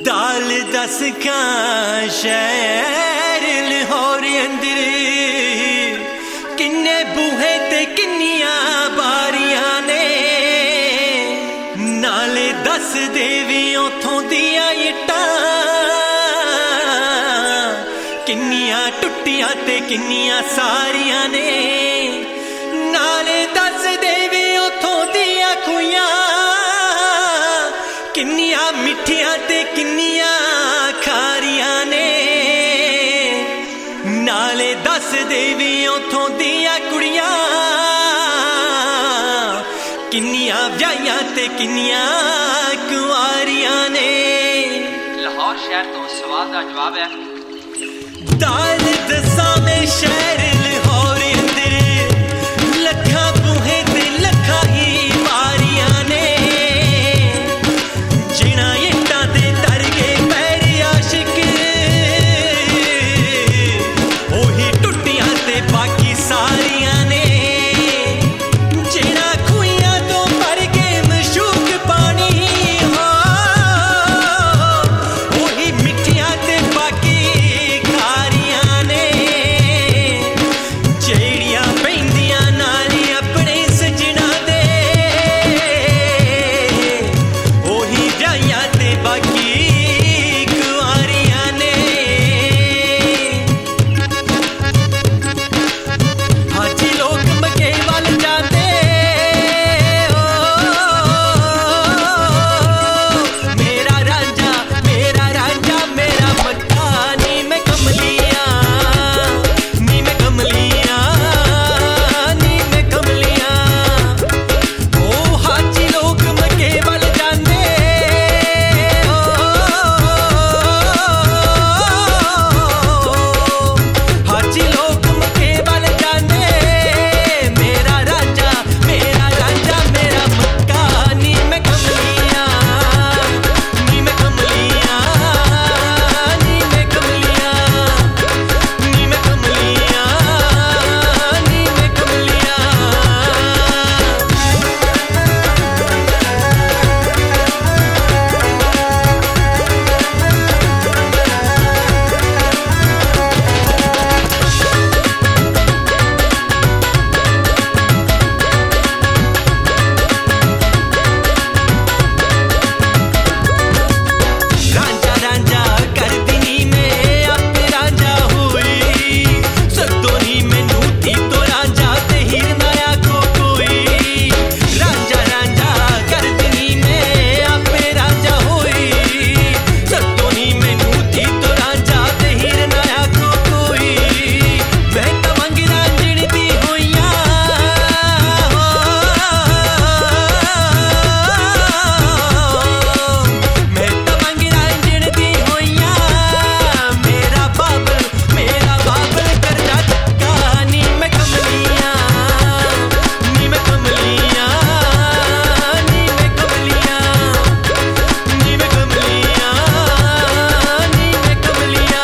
दाल दस का शहर लाहौर अंदर किन्ने बूहे ते किन्नियां बारियां ने नाले दस देवी उथों दियां इट्टां किन्नियां टुट्टियां ते किन्नियां सारियां ने नाले दस देवी उथों दियां खुइयां किन्नियां मिठियां ते किन्नियां खारियां ने नाले दस देवी उथों दियां कुड़ियां किन्नियां ब्याहियां ते किन्नियां कुआरियां ने। लाहौर शहर तो सवाल का जवाब है दाल दसा में शहर लाहौर अंदर लखा बूहे ते लखा ही बारियां ने जिना इट्टां ते तर गए पैर आशिक ओही टुट्टियां ते बाकी सारियां ने जिना खुइयां तो भर के मशूक पानी हो ओही मिठियां ते बाकी खारियां ने जेड़ियां पैंदियां नाली अपने सजना दे ओही ब्याहियां ते बाकी कुआरियां ने। हाजी लोग मके वल जाते मेरा रांझा मेरा मक्का नी मैं कमलियां नी मैं कमलियां नी मैं कमलियां ओ हाजी लोग मके वल जाते हाजी लोग मके वल जाते मेरा रांझा मेरा मक्का नी मैं कमलियां नी मैं कमलियां नी मैं कमलियां नी मैं कमलियां नी मैं कमलियां। रांझा कर दिनी में आप रांझा हुई सदोनी मैनू थी तो रांझा ते हिरनाया को कोई रांझा कर दिनी में आप रांझा हुई सदोनी मैनू थी तो रांझा ते हिरनाया को कोई मैं तो मंग रांझण दी होइयां मैं तो मंग रांझण दी होइयां मेरा बाबल कर जा चक्का नी मैं कमलियां नी मैं कमलियां नी मैं कमलियां नी मैं कमलियां नी मैं कमलियां।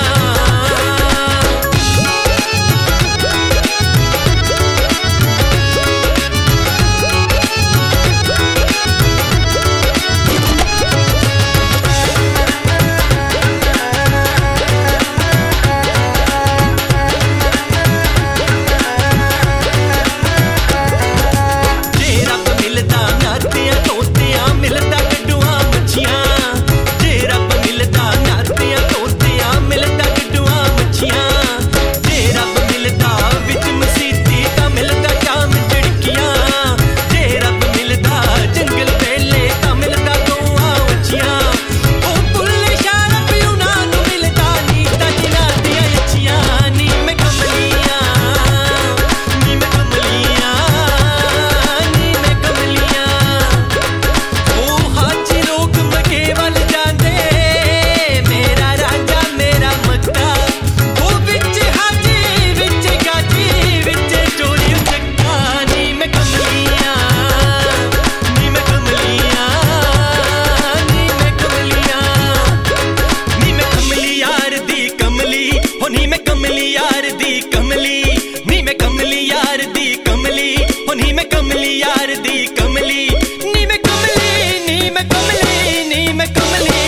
जे रब मिलदा नातियां तोतियां मिलदा गड्डुआं मच्छियां जे रब मिलदा नातियां तोतियां मिलदा गड्डुआं मच्छियां जे रब मिलदा विच मसीती तां मिलदा जाम झड़कियां जे रब मिलदा जंगल बेले तां मिलदा गौआं वच्छियां ओ बुल्ले शाह रब उन्हां नूं मिलदा नी तां जिन्हां दियां अच्छियां नी मैं कमलियां नी मैं कमलियां नी मैं कमलियां ओ हाजी लोग मके वल जांदे मेरा रांझा मेरा मक्का ओ विच हाजी विच गाजी विच चोरी चक्का नी मैं कमलियां नी मैं कमलियां नी मैं कमलियां नी मैं कमली यार दी कमली हो नी मैं कमली यार दी कमली नी मैं कमली यार दी कमली हो नी मैं कमली यार दी कमली नी मैं कमली नी मैं कमली नी मैं कमली